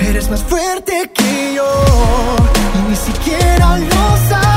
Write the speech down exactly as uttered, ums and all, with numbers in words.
Eres más fuerte que yo y ni siquiera lo sabes.